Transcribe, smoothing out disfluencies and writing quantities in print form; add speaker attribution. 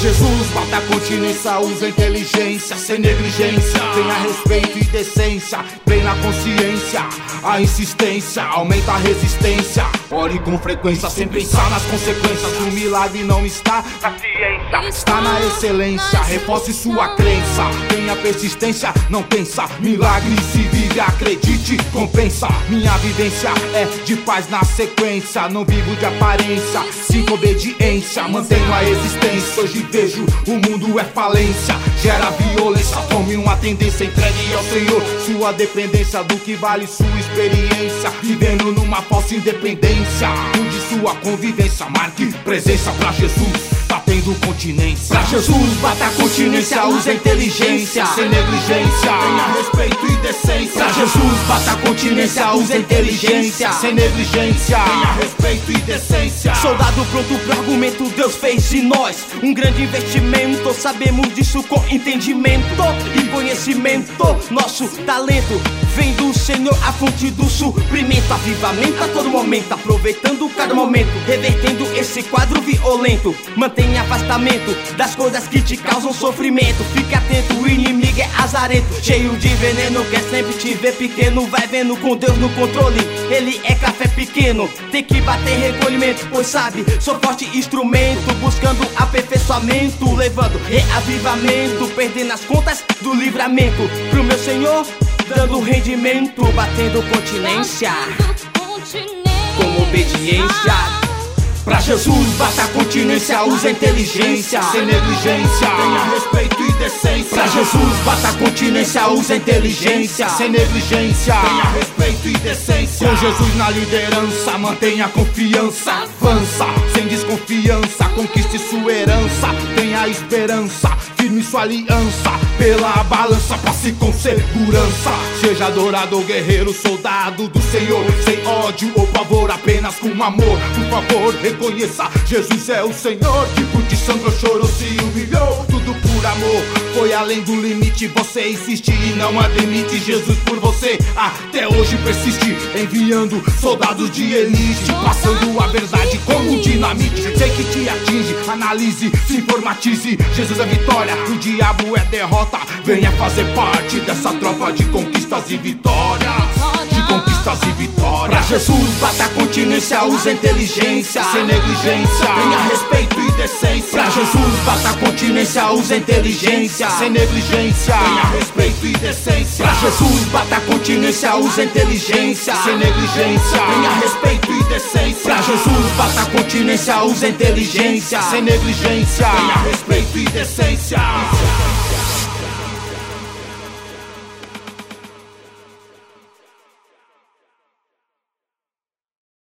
Speaker 1: Jesus, bata a continência, usa inteligência, sem negligência. Tenha respeito e decência, plena consciência. A insistência aumenta a resistência. Ore com frequência, sem pensar nas consequências. O milagre não está na ciência, está na excelência. Reforce sua crença, tenha persistência, não pensa. Milagre se vive, acredite, compensa. Minha vivência é de paz na sequência. Não vivo de aparência, sim com obediência. Mantenho a existência, hoje vejo o mundo é falência. Gera violência, tome uma tendência, entregue ao Senhor sua dependência do que vale sua experiência. Vivendo numa falsa independência, mude sua convivência, marque presença pra Jesus. Tá tendo continência. Pra Jesus, bata a continência, usa inteligência, sem negligência. Tenha respeito e decência. Pra Jesus, bata a continência, usa inteligência, sem negligência. Tenha respeito e decência.
Speaker 2: Soldado pronto pro argumento, Deus fez de nós um grande investimento. Sabemos disso com entendimento e conhecimento. Nosso talento vem do Senhor, a fonte do suprimento. Avivamento a todo momento, aproveitando cada momento, revertendo esse quadro violento. Mantenha afastamento das coisas que te causam sofrimento. Fique atento, o inimigo é azarento, cheio de veneno, quer sempre te ver pequeno. Vai vendo com Deus no controle, ele é café pequeno. Tem que bater recolhimento, pois sabe, sou forte instrumento. Buscando aperfeiçoamento, levando reavivamento. Perdendo as contas do livramento pro meu Senhor, dando rendimento. Batendo continência com obediência.
Speaker 1: Pra Jesus, bata a continência, usa inteligência, sem negligência. Tenha respeito e decência. Pra Jesus, bata a continência, usa inteligência, sem negligência. Tenha respeito e decência. Com Jesus na liderança, mantenha confiança. Avança, sem desconfiança, conquiste sua herança. Tenha esperança, firme sua aliança. Pela balança, passe com segurança. Seja adorador, guerreiro, soldado do Senhor. Sem ódio ou pavor, apenas com amor. Por favor, reconheça, Jesus é o Senhor. Que por ti sangrou, chorou, se humilhou. Tudo por amor, foi além do limite. Você insiste e não admite. Jesus por você até hoje persiste, enviando soldados de elite, passando a verdade como dinamite. Sei que te atinge, analise, se informatize. Jesus é vitória, o diabo é derrota. Venha fazer parte dessa tropa de conquistas e vitórias. De conquistas e vitórias. Pra Jesus, bata a continência, usa inteligência, sem negligência. Tenha respeito e decência. Pra Jesus, bata a continência, usa inteligência, sem negligência. Tenha respeito e decência. Pra Jesus, bata a continência, usa inteligência, sem negligência. Tenha respeito e decência. Pra Jesus, bata a continência, usa inteligência, sem negligência. Tenha respeito e decência.